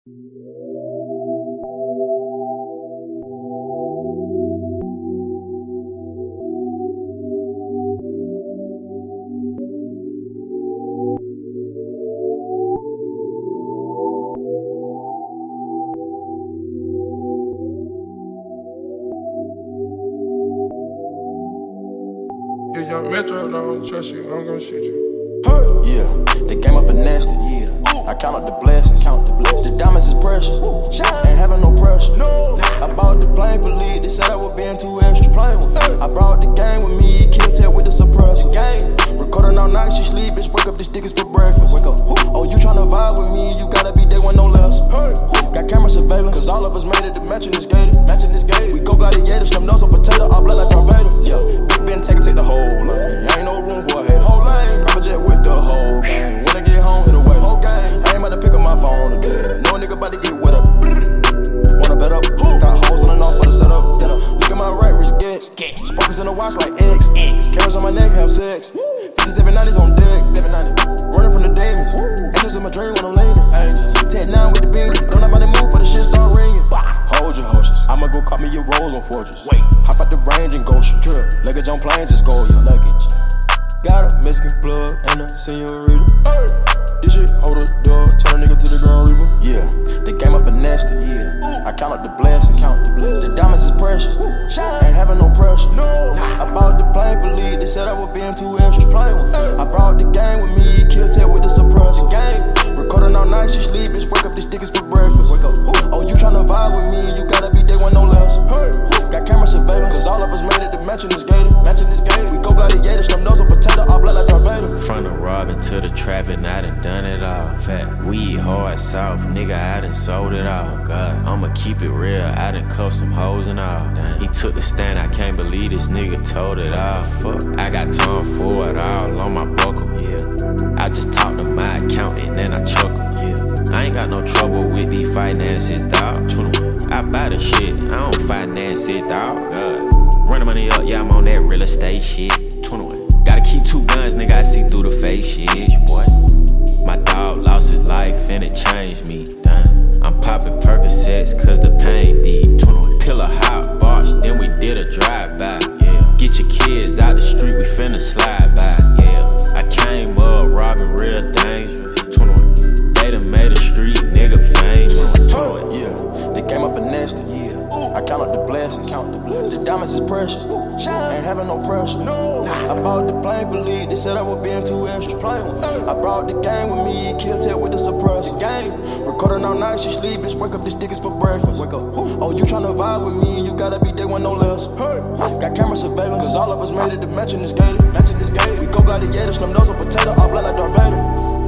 Yeah, young Metro, don't trust you, I'm gon' shoot you. Yeah, they came up for nasty. Yeah, I count up the blessings. The diamonds is precious. Ain't having no pressure. I bought the plane for lead. They said I was being too extra. I brought the gang with me. Kill tell with the suppressor. Recording all night, she sleep. Bitch, wake up, this dick is for breakfast. Oh, you tryna vibe with me? You gotta be there with no less. Got camera surveillance, cause all of us made it. The matching is gated. We go gladiators, them nose on potato, all blood like Darth Vader. Yeah, Big Ben take the whole lane. Ain't no room for a hater. Whole lane, private jet with the whole gang. When I get home, hit away. Whole gang, I ain't about to pick up my phone again. No nigga about to get wet up. Wanna bet up? Got hoes on and off for the setup. Look at my right wrist, get sparkles in the watch like X. Cameras on my neck, have sex. 57 90s on deck. Running from the demons. Angels in my dream when I'm leaning. Ted 9 with the beanie. Don't nobody move for the shit start ringing. Hold your horses. I'ma go cop me your rolls on Fortress. Hop out the range and go shoot. Luggage on planes, just go your luggage. Got a Mexican plug and a senorita. This shit hold the door, turn a nigga to the Grand Reaper. Yeah, they came up for nasty. Yeah, I count up the blessings. The diamonds is precious. Ain't having no pressure. I bought the plane for lead. They said I was being too extra. I brought the gang with me. Kill tell with the suppressor. Recording all night, she sleep. Bitch, wake up, this dick is for breakfast. Oh, you tryna vibe with me? You gotta be there with no less. Got camera surveillance, cause all of us made it. The matching is gated. We go gladiators, them nose on potato, all blood like Darth Vader. From the robbing to the trapping, I done it all. Fat weed, hard, soft, nigga, I done sold it all. God, I'ma keep it real, I done cuffed some hoes and all. Damn. He took the stand, I can't believe this nigga told it all. Fuck, I got time for it all on my buckle, yeah. I just talked to my accountant and I chuckle, yeah. I ain't got no trouble with these finances, dawg. I buy the shit, I don't finance it, dawg. God. Running money up, yeah, I'm on that real estate shit. 21. Gotta keep 2 guns, nigga, I see through the face shit, boy. My dog lost his life and it changed me, damn. I'm popping Percocets cause the pain deep. 21. Pill a hot box, then we did a drive-by, yeah. Get your kids out the street, we finna slide by, yeah. I came up robbing real dangerous. 21. They done made a street nigga famous. 21. Yeah, they came up for nasty. Yeah, I count up the blessings. The diamonds is precious. Ain't having no pressure. I bought the plane for lead. They said I was being too extra. I brought the gang with me. Kill tell with the suppressor. Recording all night, she sleep. Bitch, wake up, this dick is for breakfast. Oh, you tryna vibe with me? You gotta be there with no less. Got camera surveillance, cause all of us made it. The matching is gated. We go gladiators, them nose on potato, all blood like Darth Vader.